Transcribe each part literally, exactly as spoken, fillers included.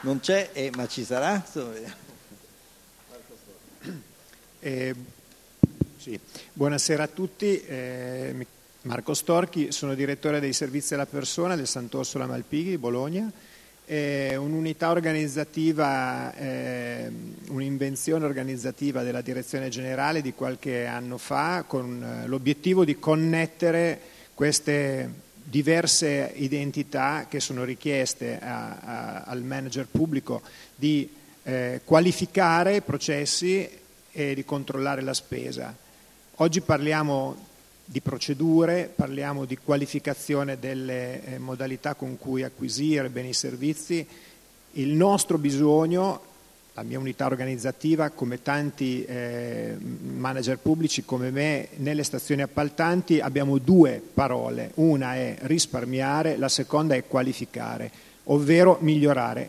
non c'è, eh, ma ci sarà? Eh, sì. Buonasera a tutti, eh, Marco Storchi, sono direttore dei servizi alla persona del Sant'Orsola Malpighi di Bologna. È un'unità organizzativa, eh, un'invenzione organizzativa della direzione generale di qualche anno fa con l'obiettivo di connettere queste diverse identità che sono richieste a, a, al manager pubblico di eh, qualificare processi e di controllare la spesa. Oggi parliamo di procedure, parliamo di qualificazione delle eh, modalità con cui acquisire beni e servizi. Il nostro bisogno, la mia unità organizzativa, come tanti eh, manager pubblici come me, nelle stazioni appaltanti abbiamo due parole. Una è risparmiare, la seconda è qualificare, ovvero migliorare,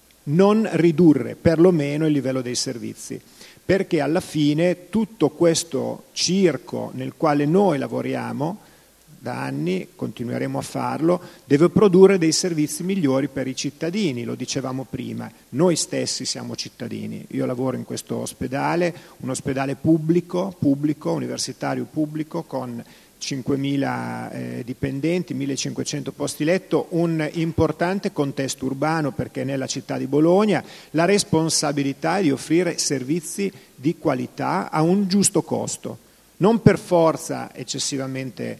non ridurre perlomeno il livello dei servizi. Perché alla fine tutto questo circo nel quale noi lavoriamo da anni, continueremo a farlo, deve produrre dei servizi migliori per i cittadini, lo dicevamo prima, noi stessi siamo cittadini. Io lavoro in questo ospedale, un ospedale pubblico, pubblico, universitario pubblico, con cinquemila eh, dipendenti, millecinquecento posti letto, un importante contesto urbano perché nella città di Bologna la responsabilità è di offrire servizi di qualità a un giusto costo, non per forza eccessivamente,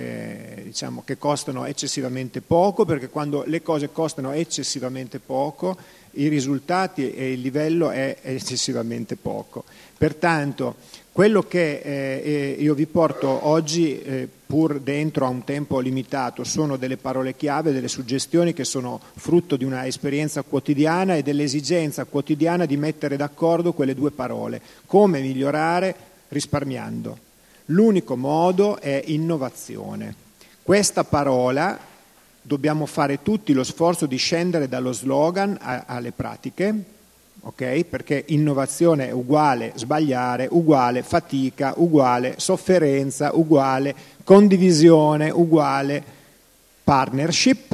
eh, diciamo che costano eccessivamente poco, perché quando le cose costano eccessivamente poco i risultati e il livello è eccessivamente poco. Pertanto quello che eh, io vi porto oggi, eh, pur dentro a un tempo limitato, sono delle parole chiave, delle suggestioni che sono frutto di una esperienza quotidiana e dell'esigenza quotidiana di mettere d'accordo quelle due parole. Come migliorare? Risparmiando. L'unico modo è innovazione. Questa parola dobbiamo fare tutti lo sforzo di scendere dallo slogan a, alle pratiche. Okay? Perché innovazione è uguale sbagliare, uguale fatica, uguale sofferenza, uguale condivisione, uguale partnership.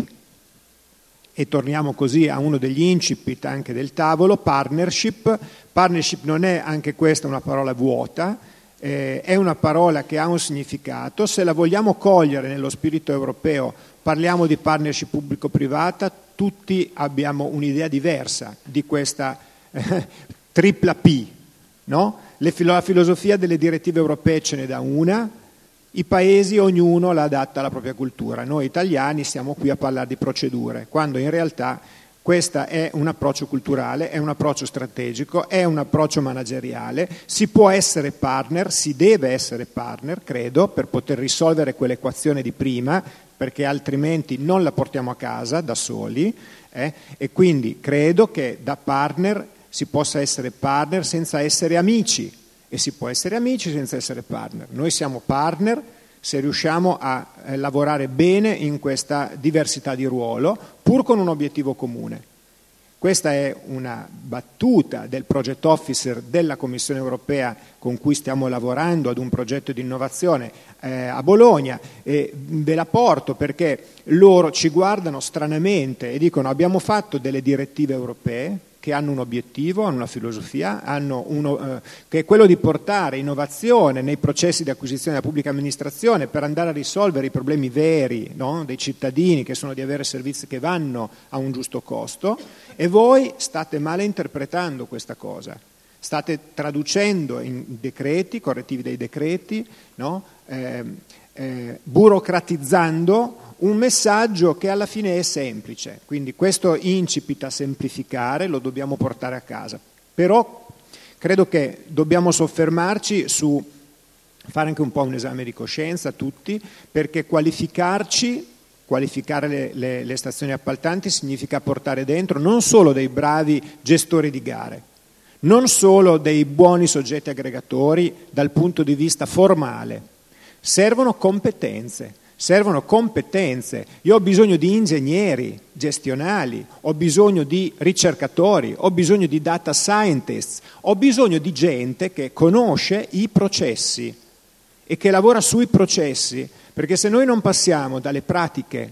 E torniamo così a uno degli incipit anche del tavolo, partnership. Partnership non è anche questa una parola vuota, eh, è una parola che ha un significato. Se la vogliamo cogliere nello spirito europeo, parliamo di partnership pubblico-privata, tutti abbiamo un'idea diversa di questa tripla P, no? Le, la filosofia delle direttive europee ce n'è da una, i paesi ognuno la adatta alla propria cultura. Noi italiani siamo qui a parlare di procedure, quando in realtà questo è un approccio culturale, è un approccio strategico, è un approccio manageriale. Si può essere partner, si deve essere partner, credo, per poter risolvere quell'equazione di prima, perché altrimenti non la portiamo a casa da soli, eh? E quindi credo che da partner si possa essere partner senza essere amici e si può essere amici senza essere partner. Noi siamo partner se riusciamo a eh, lavorare bene in questa diversità di ruolo, pur con un obiettivo comune. Questa è una battuta del project officer della Commissione europea con cui stiamo lavorando ad un progetto di innovazione eh, a Bologna, e ve la porto perché loro ci guardano stranamente e dicono: abbiamo fatto delle direttive europee che hanno un obiettivo, hanno una filosofia, hanno uno, eh, che è quello di portare innovazione nei processi di acquisizione della pubblica amministrazione per andare a risolvere i problemi veri, no? dei cittadini, che sono di avere servizi che vanno a un giusto costo, e voi state male interpretando questa cosa. State traducendo in decreti, correttivi dei decreti, no? eh, eh, burocratizzando un messaggio che alla fine è semplice. Quindi questo incipit a semplificare lo dobbiamo portare a casa. Però credo che dobbiamo soffermarci su fare anche un po' un esame di coscienza tutti, perché qualificarci, qualificare le, le, le stazioni appaltanti significa portare dentro non solo dei bravi gestori di gare, non solo dei buoni soggetti aggregatori dal punto di vista formale, servono competenze. Servono competenze. Io ho bisogno di ingegneri gestionali, ho bisogno di ricercatori, ho bisogno di data scientists, ho bisogno di gente che conosce i processi e che lavora sui processi, perché se noi non passiamo dalle pratiche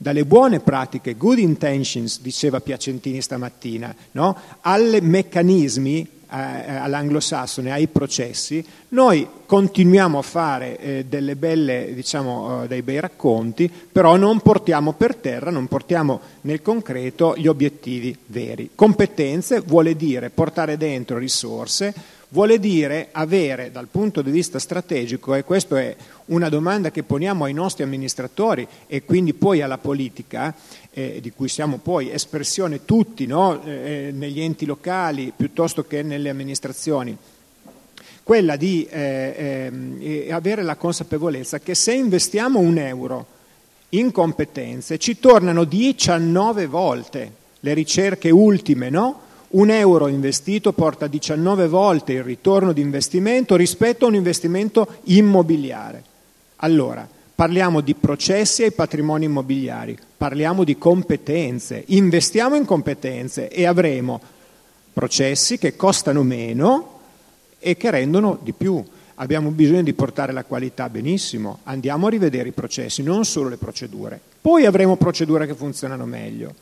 dalle buone pratiche, good intentions, diceva Piacentini stamattina, no? Alle meccanismi, eh, all'anglosassone, ai processi, noi continuiamo a fare eh, delle belle, diciamo, eh, dei bei racconti, però non portiamo per terra, non portiamo nel concreto gli obiettivi veri. Competenze vuole dire portare dentro risorse, vuole dire avere dal punto di vista strategico, e questa è una domanda che poniamo ai nostri amministratori e quindi poi alla politica, eh, di cui siamo poi espressione tutti, no? eh, negli enti locali piuttosto che nelle amministrazioni, quella di eh, eh, avere la consapevolezza che se investiamo un euro in competenze ci tornano diciannove volte le ricerche ultime, no? Un euro investito porta diciannove volte il ritorno di investimento rispetto a un investimento immobiliare. Allora, parliamo di processi ai patrimoni immobiliari, parliamo di competenze, investiamo in competenze e avremo processi che costano meno e che rendono di più. Abbiamo bisogno di portare la qualità, benissimo, andiamo a rivedere i processi, non solo le procedure. Poi avremo procedure che funzionano meglio.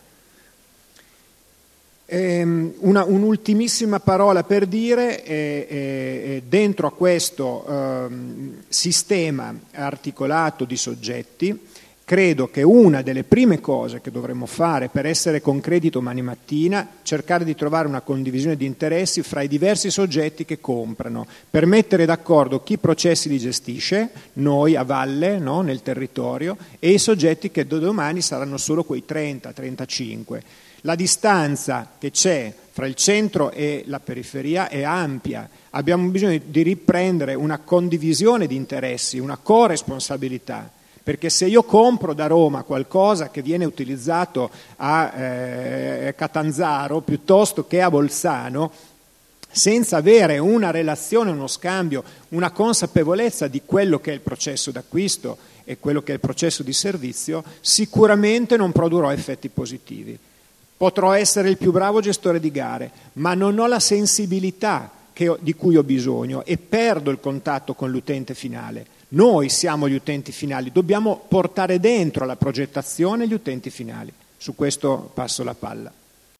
Una, un'ultimissima parola per dire, eh, eh, dentro a questo eh, sistema articolato di soggetti, credo che una delle prime cose che dovremmo fare per essere concreti domani mattina, cercare di trovare una condivisione di interessi fra i diversi soggetti che comprano, per mettere d'accordo chi processi li gestisce, noi a valle, no, nel territorio, e i soggetti che da domani saranno solo quei trenta trentacinque. La distanza che c'è fra il centro e la periferia è ampia, abbiamo bisogno di riprendere una condivisione di interessi, una corresponsabilità, perché se io compro da Roma qualcosa che viene utilizzato a eh, Catanzaro piuttosto che a Bolzano, senza avere una relazione, uno scambio, una consapevolezza di quello che è il processo d'acquisto e quello che è il processo di servizio, sicuramente non produrrò effetti positivi. Potrò essere il più bravo gestore di gare, ma non ho la sensibilità che ho, di cui ho bisogno, e perdo il contatto con l'utente finale. Noi siamo gli utenti finali, dobbiamo portare dentro la progettazione gli utenti finali. Su questo passo la palla.